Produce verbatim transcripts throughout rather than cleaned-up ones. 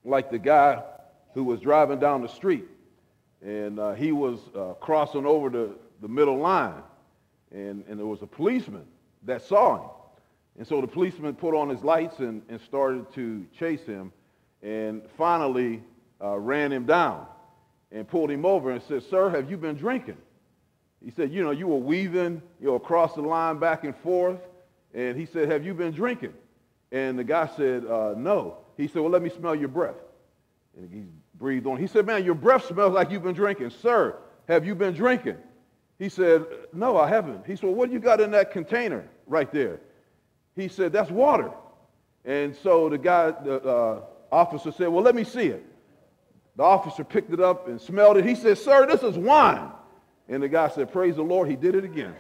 like the guy who was driving down the street, and uh, he was uh, crossing over the, the middle line, and, and there was a policeman that saw him. And so the policeman put on his lights and, and started to chase him, and finally uh, ran him down and pulled him over and said, "Sir, have you been drinking?" He said, "You know, you were weaving, you know, across the line back and forth." And he said, "Have you been drinking?" And the guy said, uh, "No." He said, "Well, let me smell your breath." And he breathed on. He said, "Man, your breath smells like you've been drinking. Sir, have you been drinking?" He said, "No, I haven't." He said, "Well, what do you got in that container right there?" He said, "That's water." And so the guy, the uh, officer said, "Well, let me see it." The officer picked it up and smelled it. He said, "Sir, this is wine." And the guy said, "Praise the Lord, he did it again."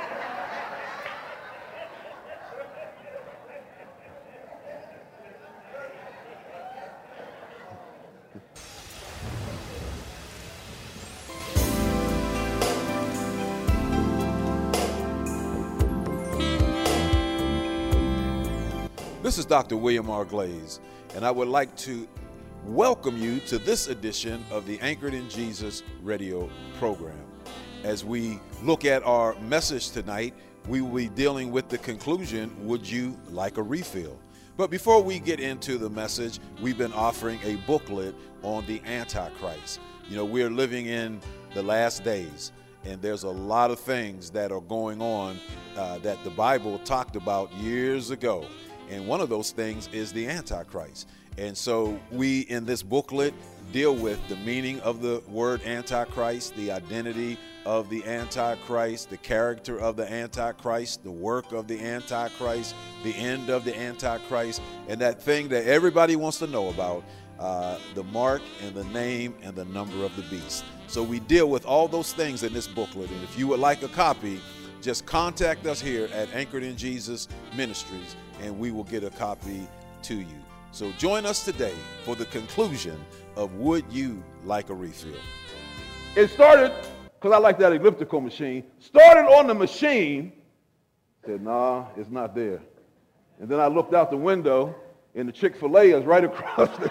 This is Doctor William R. Glaze, and I would like to welcome you to this edition of the Anchored in Jesus radio program. As we look at our message tonight, we will be dealing with the conclusion, would you like a refill? But before we get into the message, we've been offering a booklet on the Antichrist. You know, we're living in the last days, and there's a lot of things that are going on uh, that the Bible talked about years ago. And one of those things is the Antichrist. And so we, in this booklet, deal with the meaning of the word Antichrist, the identity of the Antichrist, the character of the Antichrist, the work of the Antichrist, the end of the Antichrist, and that thing that everybody wants to know about, uh, the mark and the name and the number of the beast. So we deal with all those things in this booklet. And if you would like a copy, just contact us here at Anchored in Jesus Ministries, and we will get a copy to you. So join us today for the conclusion of Would You Like a Refill? It started, because I like that elliptical machine, started on the machine, said, "Nah, it's not there." And then I looked out the window, and the Chick-fil-A is right across the...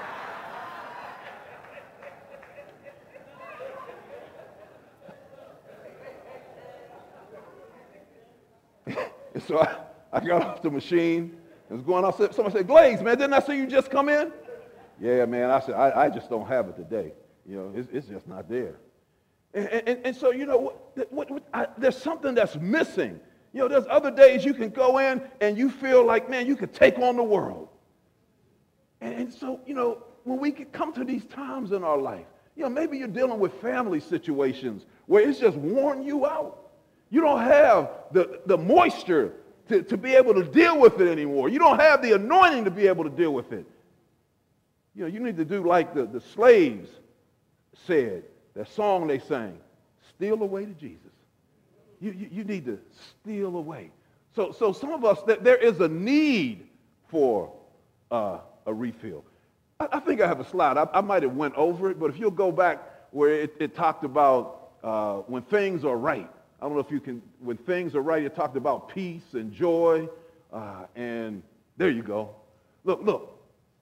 And so I, I got off the machine and was going on. Somebody said, "Glaze, man, didn't I see you just come in?" "Yeah, man." I said, I, I just don't have it today. You know, it's, it's just not there. And, and, and so, you know, what, what, what, I, there's something that's missing. You know, there's other days you can go in and you feel like, man, you could take on the world. And, and so, you know, when we come to these times in our life, you know, maybe you're dealing with family situations where it's just worn you out. You don't have the, the moisture to, to be able to deal with it anymore. You don't have the anointing to be able to deal with it. You know, you need to do like the, the slaves said, that song they sang, "Steal away to Jesus." You, you, you need to steal away. So, so some of us, there is a need for uh, a refill. I, I think I have a slide. I, I might have went over it, but if you'll go back where it, it talked about uh, when things are right. I don't know if you can, when things are right, it talked about peace and joy, uh, and there you go. Look, look.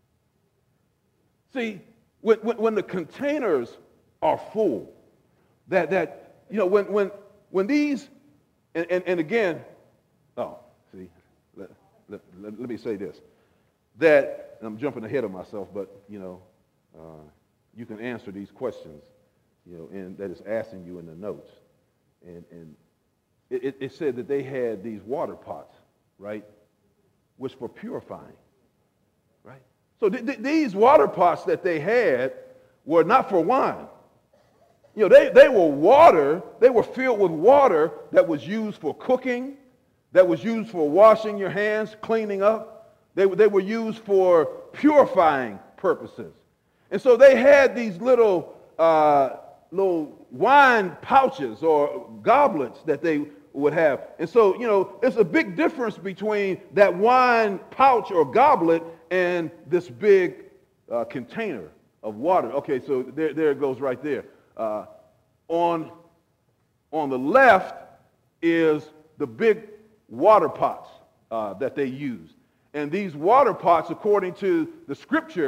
See, when, when, when the containers are full, that, that you know, when, when, when these, and, and, and again, oh, see, let, let, let, let me say this, that, and I'm jumping ahead of myself, but, you know, uh, you can answer these questions, you know, and that is asking you in the notes. And, and it, it said that they had these water pots, right, which were purifying, right? So th- th- these water pots that they had were not for wine. You know, they, they were water, they were filled with water that was used for cooking, that was used for washing your hands, cleaning up. They, they were used for purifying purposes. And so they had these little uh, little wine pouches or goblets that they would have. And so, you know, it's a big difference between that wine pouch or goblet and this big uh, container of water. Okay, so there, there it goes right there. Uh, on, on the left is the big water pots uh, that they used. And these water pots, according to the scripture,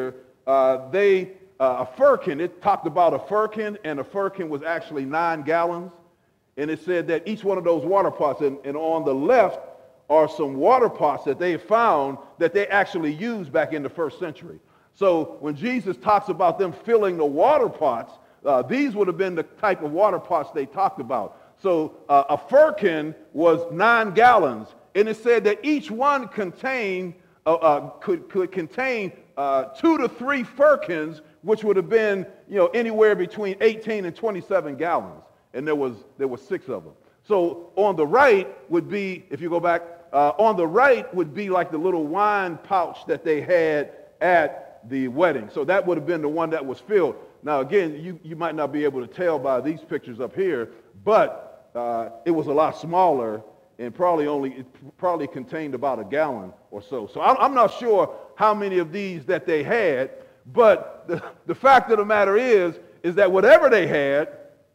uh, they, uh, a firkin, it talked about a firkin, and a firkin was actually nine gallons. And it said that each one of those water pots, and, and on the left are some water pots that they found that they actually used back in the first century. So when Jesus talks about them filling the water pots, uh, these would have been the type of water pots they talked about. So uh, a firkin was nine gallons, and it said that each one contained, uh, uh, could, could contain uh, two to three firkins, which would have been, you know, anywhere between eighteen and twenty-seven gallons. And there was, there was six of them. So on the right would be, if you go back, uh, on the right would be like the little wine pouch that they had at the wedding. So that would have been the one that was filled. Now, again, you, you might not be able to tell by these pictures up here, but uh, it was a lot smaller and probably only, it probably contained about a gallon or so. So I'm, I'm not sure how many of these that they had, but the, the fact of the matter is, is that whatever they had,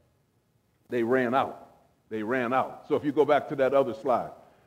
they ran out. They ran out. So if you go back to that other slide.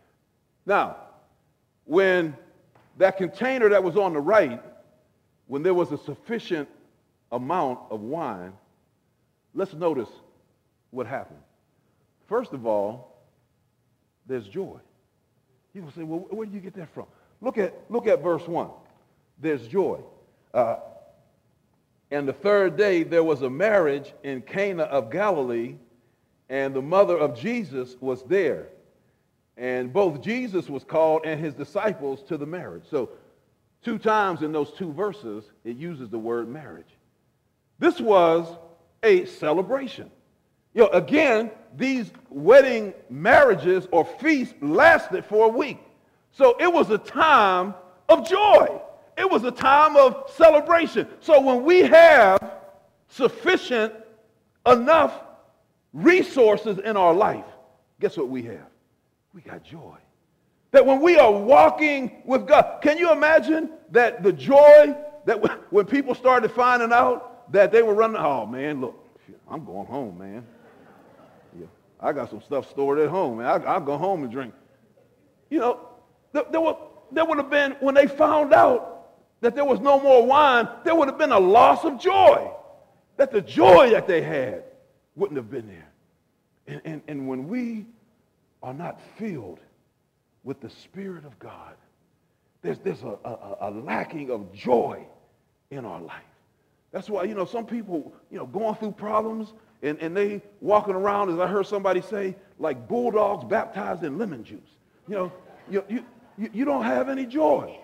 Now, when that container that was on the right, when there was a sufficient amount of wine, let's notice what happened. First of all, there's joy. You will say, well, where do you get that from? Look at, look at verse one. There's joy. Uh, and the third day there was a marriage in Cana of Galilee, and the mother of Jesus was there. And both Jesus was called and his disciples to the marriage. So two times in those two verses, it uses the word marriage. This was a celebration. You know, again, these wedding marriages or feasts lasted for a week. So it was a time of joy. It was a time of celebration. So when we have sufficient enough resources in our life, guess what we have? We got joy. That when we are walking with God, can you imagine that the joy that when people started finding out that they were running, oh man, look, I'm going home, man. Yeah, I got some stuff stored at home, man. I, I'll go home and drink. You know, there, there, were, there would have been, when they found out that there was no more wine, there would have been a loss of joy. That the joy that they had wouldn't have been there. And, and, and when we are not filled with the Spirit of God, there's, there's a, a, a lacking of joy in our life. That's why, you know, some people, you know, going through problems and, and they walking around, as I heard somebody say, like bulldogs baptized in lemon juice. You know, you, you, you, you don't have any joy.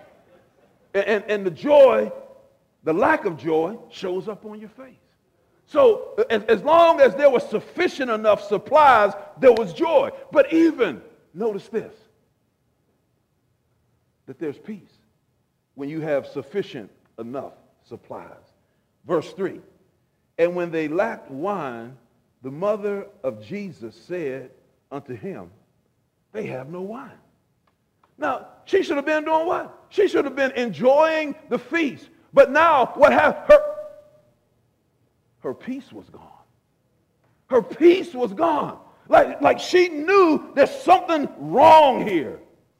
And, and, and the joy, the lack of joy shows up on your face. So as, as long as there was sufficient enough supplies, there was joy. But even, notice this, that there's peace when you have sufficient enough supplies. Verse three, and when they lacked wine, the mother of Jesus said unto him, they have no wine. Now, she should have been doing what? She should have been enjoying the feast. But now, what happened? Her, her peace was gone. Her peace was gone. Like, like she knew there's something wrong here.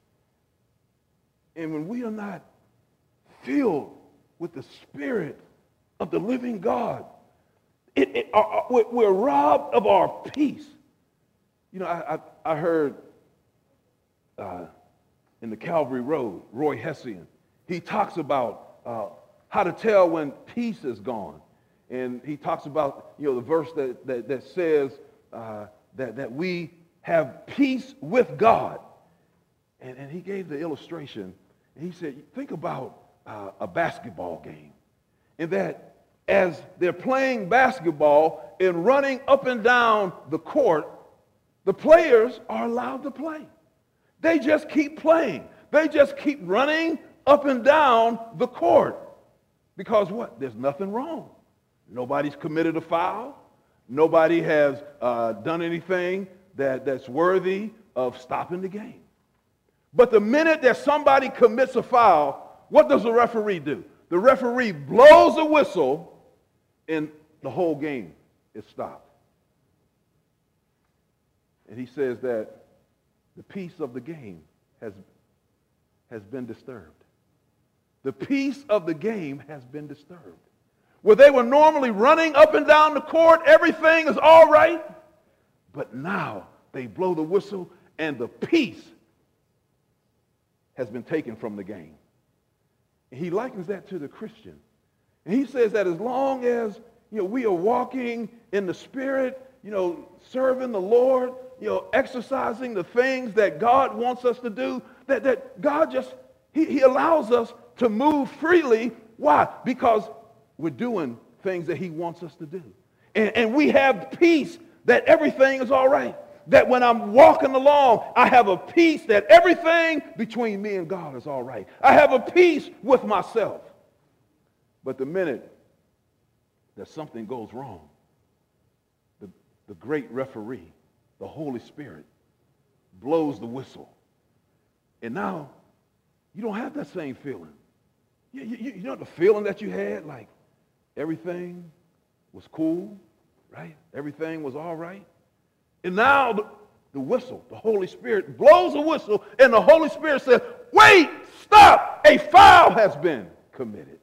And when we are not filled with the Spirit of the living God, it, it, uh, we're robbed of our peace. You know, I, I, I heard uh, in the Calvary Road, Roy Hessian, he talks about uh, how to tell when peace is gone. And he talks about, you know, the verse that, that, that says uh, that, that we have peace with God. And, and he gave the illustration. And he said, think about uh, a basketball game. And that as they're playing basketball and running up and down the court, the players are allowed to play. They just keep playing. They just keep running up and down the court. Because what? There's nothing wrong. Nobody's committed a foul. Nobody has uh, done anything that, that's worthy of stopping the game. But the minute that somebody commits a foul, what does the referee do? The referee blows a whistle and the whole game is stopped. And he says that the peace of the game has, has been disturbed. the peace of the game has been disturbed. Where they were normally running up and down the court, everything is all right. But now they blow the whistle and the peace has been taken from the game. And he likens that to the Christian. And he says that as long as, you know, we are walking in the Spirit, you know, serving the Lord, you know, exercising the things that God wants us to do, that, that God just, he, he allows us to move freely. Why? Because we're doing things that he wants us to do. And, and we have peace that everything is all right. That when I'm walking along, I have a peace that everything between me and God is all right. I have a peace with myself. But the minute that something goes wrong, the, the great referee, the Holy Spirit, blows the whistle. And now you don't have that same feeling. You, you, you know the feeling that you had, like everything was cool, right? Everything was all right. And now the, the whistle, the Holy Spirit blows a whistle, and the Holy Spirit says, wait, stop, a foul has been committed.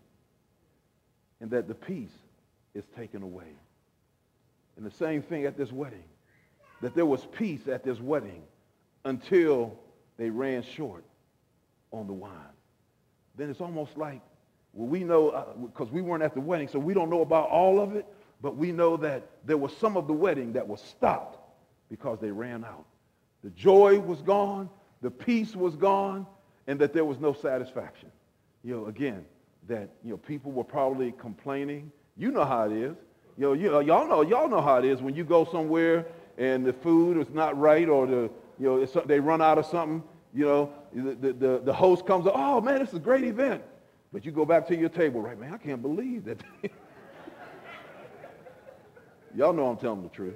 And that the peace is taken away. And the same thing at this wedding, that there was peace at this wedding until they ran short on the wine. Then it's almost like, well, we know, because uh, we weren't at the wedding, so we don't know about all of it, but we know that there was some of the wedding that was stopped because they ran out. The joy was gone, the peace was gone, and that there was no satisfaction. You know, again, that, you know, people were probably complaining. You know how it is. You know, you know, y'all know, y'all know how it is when you go somewhere and the food is not right, or the, you know, it's, they run out of something. You know, the, the, the host comes up, oh man, this is a great event. But you go back to your table, right, man, I can't believe that. Y'all know I'm telling the truth.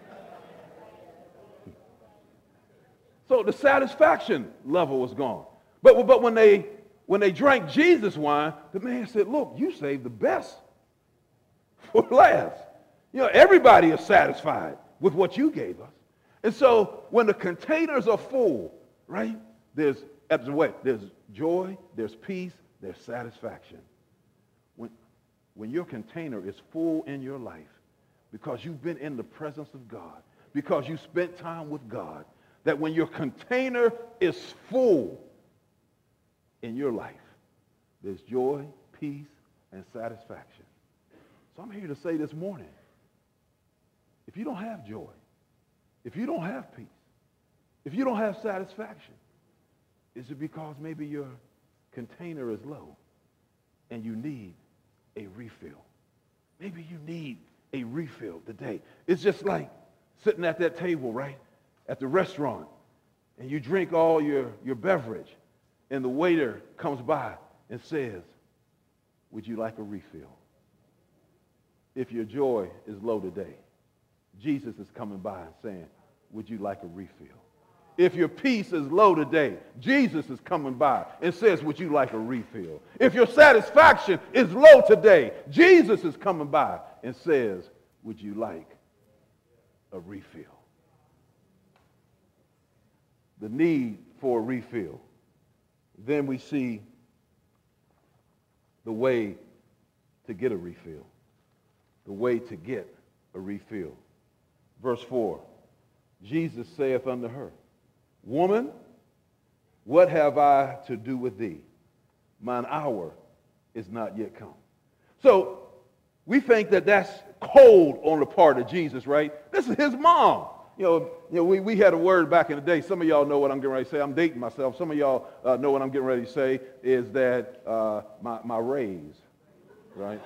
So the satisfaction level was gone. But, but when they when they drank Jesus' wine, the man said, look, you saved the best for last. You know, everybody is satisfied with what you gave us. And so when the containers are full, right, there's, there's joy, there's peace, there's satisfaction. When, when your container is full in your life, because you've been in the presence of God, because you spent time with God, that when your container is full in your life, there's joy, peace, and satisfaction. So I'm here to say this morning, if you don't have joy, if you don't have peace, if you don't have satisfaction, is it because maybe your container is low and you need a refill? Maybe you need a refill today. It's just like sitting at that table, right, at the restaurant, and you drink all your, your beverage, and the waiter comes by and says, would you like a refill? If your joy is low today, Jesus is coming by and saying, would you like a refill? If your peace is low today, Jesus is coming by and says, would you like a refill? If your satisfaction is low today, Jesus is coming by and says, would you like a refill? The need for a refill. Then we see the way to get a refill. The way to get a refill. Verse four, Jesus saith unto her, woman, what have I to do with thee? Mine hour is not yet come. So we think that that's cold on the part of Jesus, right? This is his mom. You know, you know we, we had a word back in the day. Some of y'all know what I'm getting ready to say. I'm dating myself. Some of y'all uh, know what I'm getting ready to say is that uh, my, my raise, right?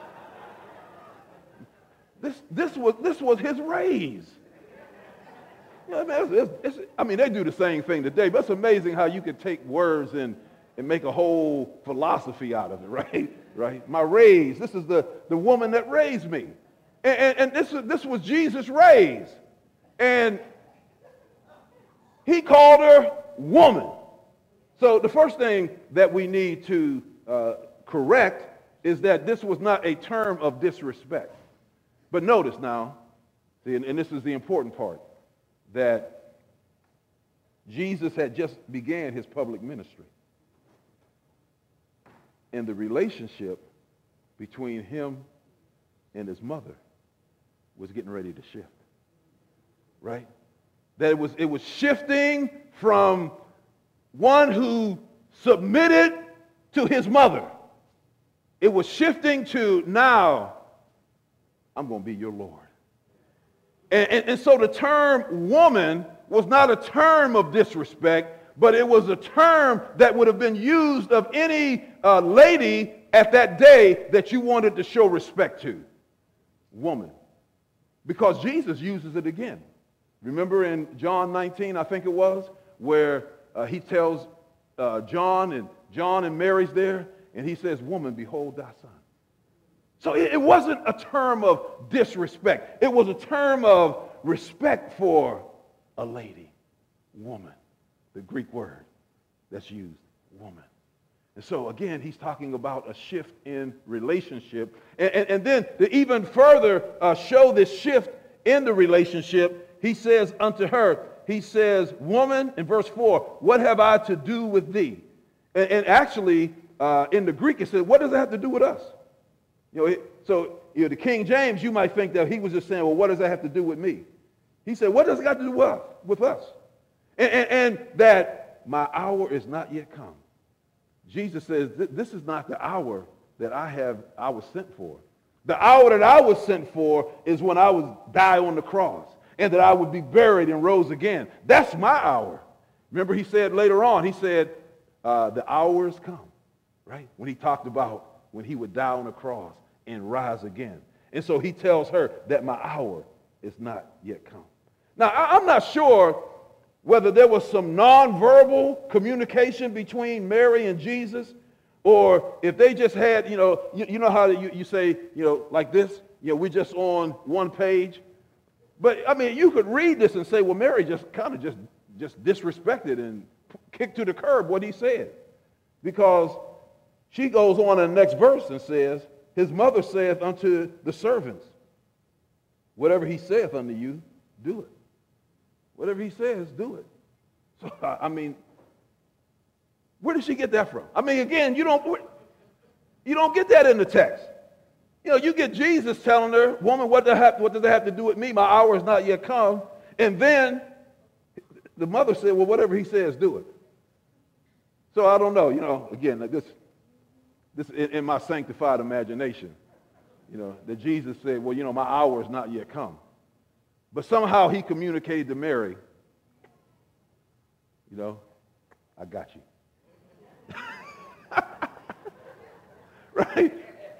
This, this, was, this was his raise. You know, I, mean, it's, it's, it's, I mean, they do the same thing today, but it's amazing how you can take words and, and make a whole philosophy out of it, right? Right? My raise. This is the, the woman that raised me. And, and, and this, this was Jesus' raise. And he called her woman. So the first thing that we need to uh, correct is that this was not a term of disrespect. But notice now, see, and, and this is the important part, that Jesus had just began his public ministry. and the relationship between him and his mother was getting ready to shift. Right? That it was, it was shifting from one who submitted to his mother. It was shifting to, now I'm going to be your Lord. And, and, and so the term woman was not a term of disrespect, but it was a term that would have been used of any uh, lady at that day that you wanted to show respect to. Woman. Because Jesus uses it again. Remember in John nineteen, I think it was, where uh, he tells uh, John, and John and Mary's there, and he says, woman, behold thy son. So it, it wasn't a term of disrespect. It was a term of respect for a lady, woman, the Greek word that's used, woman. And so again, he's talking about a shift in relationship. And, and, and then to even further uh, show this shift in the relationship, he says unto her, he says, woman, in verse four, what have I to do with thee? And, and actually, uh, in the Greek, it says, what does it have to do with us? You know, it, so you know, the King James, you might think that he was just saying, well, what does that have to do with me? He said, what does it got to do with us? With us? And, and, and that my hour is not yet come. Jesus says, this is not the hour that I have, I was sent for. The hour that I was sent for is when I would die on the cross and that I would be buried and rose again. That's my hour. Remember he said later on, he said, uh, the hour has come, right? When he talked about when he would die on the cross and rise again. And so he tells her that my hour is not yet come. Now, I, I'm not sure whether there was some nonverbal communication between Mary and Jesus, or if they just had, you know, you, you know how you, you say, you know, like this, you know, we're just on one page. But, I mean, you could read this and say, well, Mary just kind of just, just disrespected and kicked to the curb what he said. Because she goes on in the next verse and says, his mother saith unto the servants, whatever he saith unto you, do it. Whatever he says, do it. So, I mean, where did she get that from? I mean, again, you don't, you don't get that in the text. You know, you get Jesus telling her, woman, what, have, what does that have to do with me? My hour is not yet come. And then the mother said, well, whatever he says, do it. So I don't know, you know, again, this, this in, in my sanctified imagination, you know, that Jesus said, well, you know, my hour is not yet come. But somehow he communicated to Mary, you know, I got you. Right?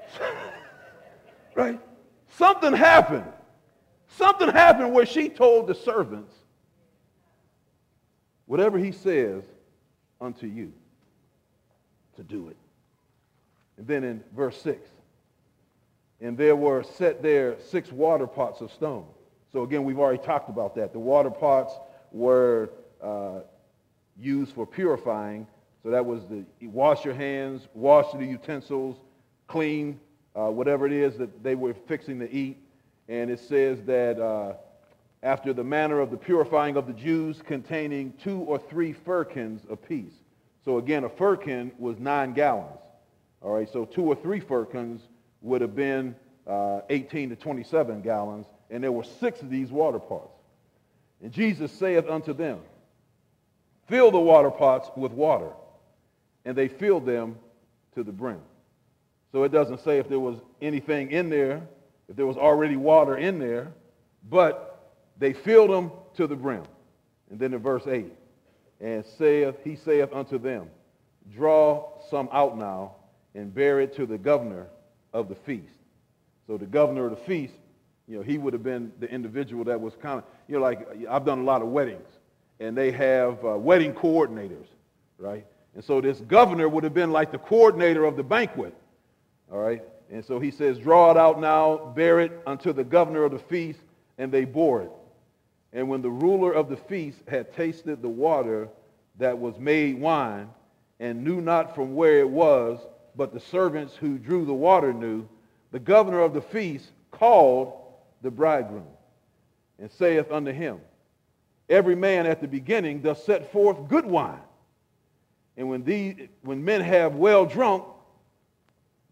Right? Something happened. Something happened where she told the servants, whatever he says unto you, to do it. And then in verse six, and there were set there six water pots of stone. So again, we've already talked about that. The water pots were uh, used for purifying. So that was the you wash your hands, wash the utensils, clean uh, whatever it is that they were fixing to eat. And it says that uh, after the manner of the purifying of the Jews, containing two or three firkins apiece. So again, a firkin was nine gallons. All right, so two or three firkins would have been uh, eighteen to twenty-seven gallons. And there were six of these water pots. And Jesus saith unto them, fill the water pots with water. And they filled them to the brim. So it doesn't say if there was anything in there, if there was already water in there, but they filled them to the brim. And then in verse eight, and saith, he saith unto them, draw some out now, and bear it to the governor of the feast. So the governor of the feast, you know, he would have been the individual that was kind of, you know, like I've done a lot of weddings, and they have uh, wedding coordinators, right? And so this governor would have been like the coordinator of the banquet, all right? And so he says, draw it out now, bear it unto the governor of the feast, and they bore it. And when the ruler of the feast had tasted the water that was made wine, and knew not from where it was, but the servants who drew the water knew, the governor of the feast called the bridegroom, and saith unto him, every man at the beginning doth set forth good wine, and when these, when men have well drunk,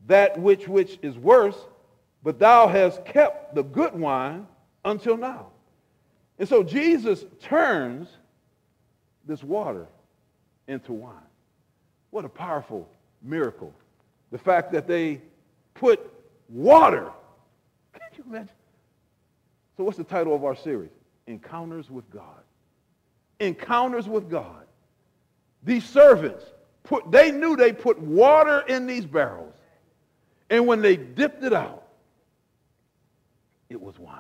that which which is worse, but thou hast kept the good wine until now. And so Jesus turns this water into wine. What a powerful miracle. The fact that they put water. Can you imagine? So what's the title of our series? Encounters with God. Encounters with God. These servants, put, they knew they put water in these barrels. And when they dipped it out, it was wine.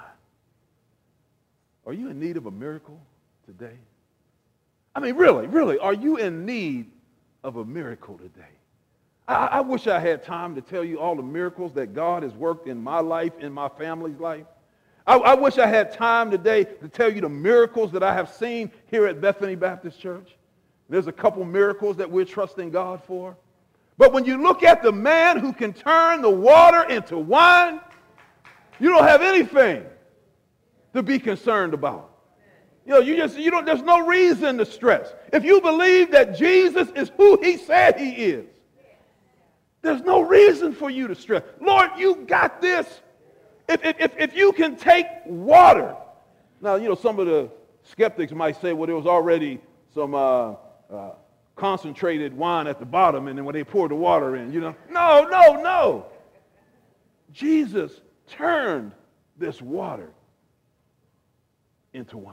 Are you in need of a miracle today? I mean, really, really, are you in need of a miracle today? I, I wish I had time to tell you all the miracles that God has worked in my life, in my family's life. I, I wish I had time today to tell you the miracles that I have seen here at Bethany Baptist Church. There's a couple miracles that we're trusting God for. But when you look at the man who can turn the water into wine, you don't have anything to be concerned about. You know, you just, you don't, there's no reason to stress. If you believe that Jesus is who he said he is, there's no reason for you to stress. Lord, you got this. If, if, if you can take water. Now, you know, some of the skeptics might say, well, there was already some uh, uh, concentrated wine at the bottom, and then when they poured the water in, you know. No, no, no. Jesus turned this water into wine.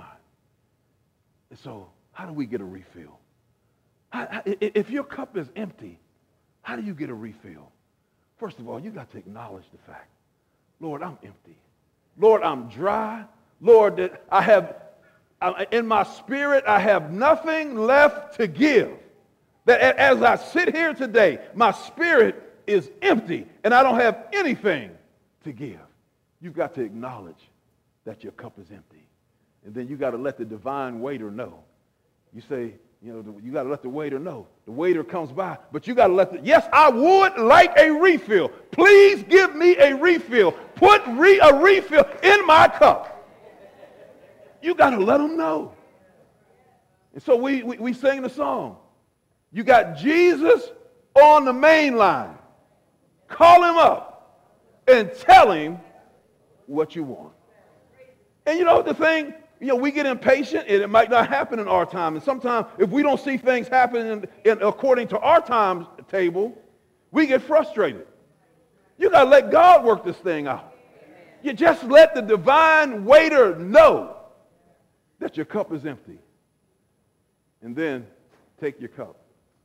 And so, how do we get a refill? How, how, if your cup is empty, how do you get a refill? First of all, you got to acknowledge the fact, Lord, I'm empty. Lord, I'm dry. Lord, that I have, in my spirit, I have nothing left to give. That as I sit here today, my spirit is empty and I don't have anything to give. You've got to acknowledge that your cup is empty. And then you got to let the divine waiter know. You say, you know, you got to let the waiter know. The waiter comes by, but you got to let the, yes, I would like a refill. Please give me a refill. Put re, a refill in my cup. You got to let them know. And so we, we, we sang the song. You got Jesus on the main line. Call him up and tell him what you want. And you know the thing, you know, we get impatient and it might not happen in our time. And sometimes if we don't see things happening in, in, according to our timetable, we get frustrated. You got to let God work this thing out. You just let the divine waiter know that your cup is empty. And then take your cup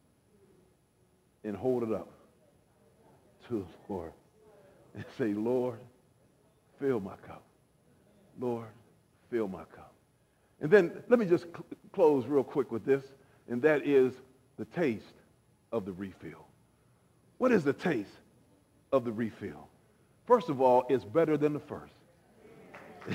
and hold it up to the Lord and say, Lord, fill my cup. Lord, fill my cup. And then let me just cl- close real quick with this, and that is the taste of the refill. What is the taste of the refill? First of all, it's better than the first.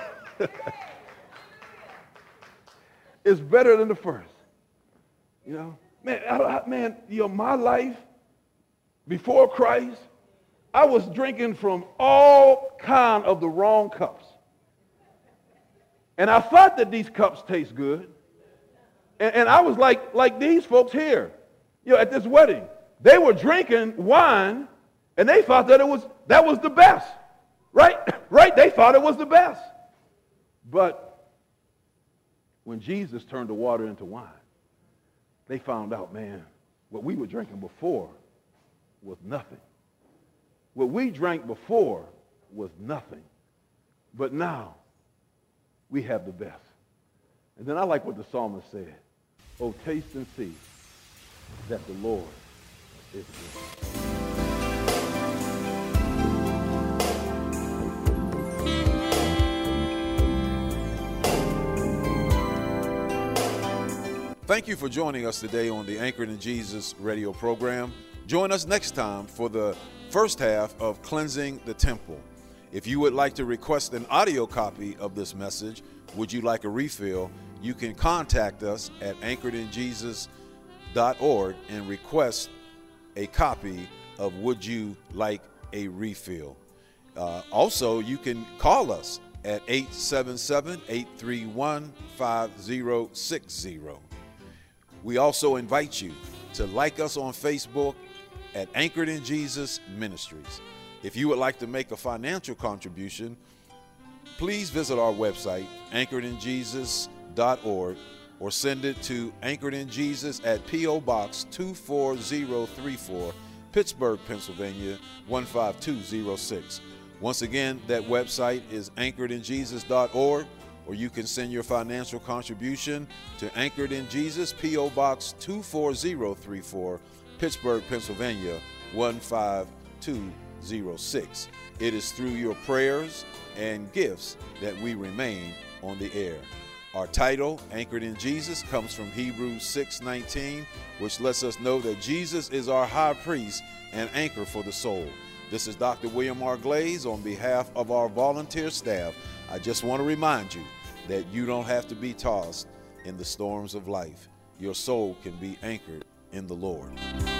It's better than the first. You know, man, I, I, man, you know, my life before Christ, I was drinking from all kind of the wrong cups. And I thought that these cups taste good. And, and I was like, like these folks here, you know, at this wedding. They were drinking wine, and they thought that it was that was the best. Right? Right? They thought it was the best. But when Jesus turned the water into wine, they found out, man, what we were drinking before was nothing. What we drank before was nothing. But now, we have the best. And then I like what the psalmist said. Oh, taste and see that the Lord is good. Thank you for joining us today on the Anchored in Jesus radio program. Join us next time for the first half of Cleansing the Temple. If you would like to request an audio copy of this message, would you like a refill, you can contact us at anchored in jesus dot org and request a copy of Would You Like a Refill. Uh, also, you can call us at eight seven seven, eight three one, five zero six zero. We also invite you to like us on Facebook at Anchored in Jesus Ministries. If you would like to make a financial contribution, please visit our website, anchored in jesus dot org, or send it to Anchored in Jesus at P O Box two four zero three four, Pittsburgh, Pennsylvania one five two zero six. Once again, that website is anchored in jesus dot org, or you can send your financial contribution to Anchored in Jesus, P O Box two four zero three four, Pittsburgh, Pennsylvania one five two zero six. It is through your prayers and gifts that we remain on the air. Our title, Anchored in Jesus, comes from Hebrews six nineteen, which lets us know that Jesus is our high priest and anchor for the soul. This is Doctor William R. Glaze on behalf of our volunteer staff. I just want to remind you that you don't have to be tossed in the storms of life. Your soul can be anchored in the Lord.